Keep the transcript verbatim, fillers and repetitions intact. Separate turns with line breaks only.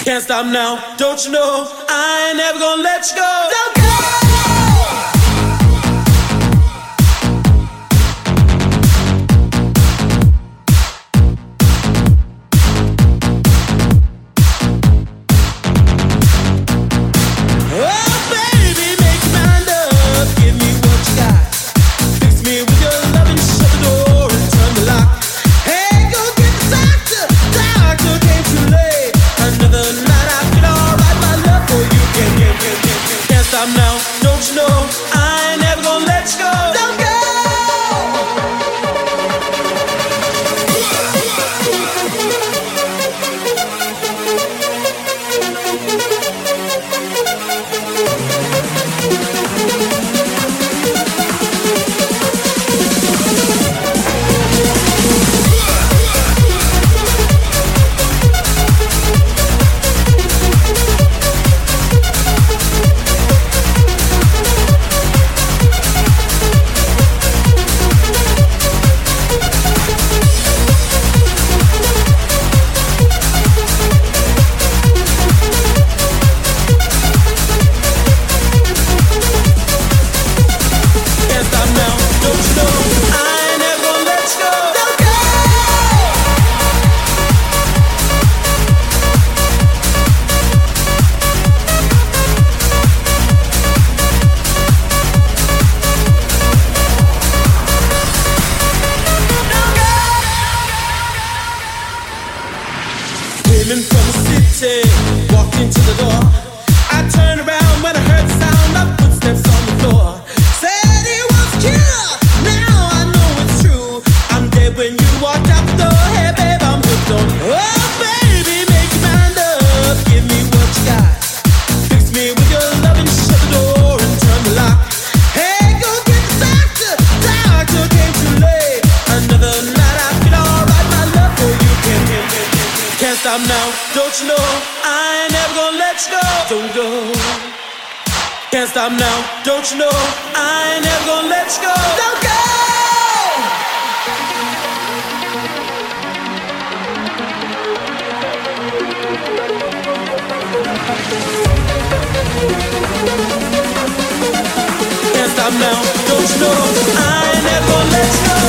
Can't stop now, don't you know? I ain't never gonna let you go. Don't go! Stop now, don't you know? I ain't never gonna let you go. Don't go. Can't stop now, don't you know? I ain't never gonna let you go. Don't go. Can't stop now, don't you know? I ain't never gonna let you go.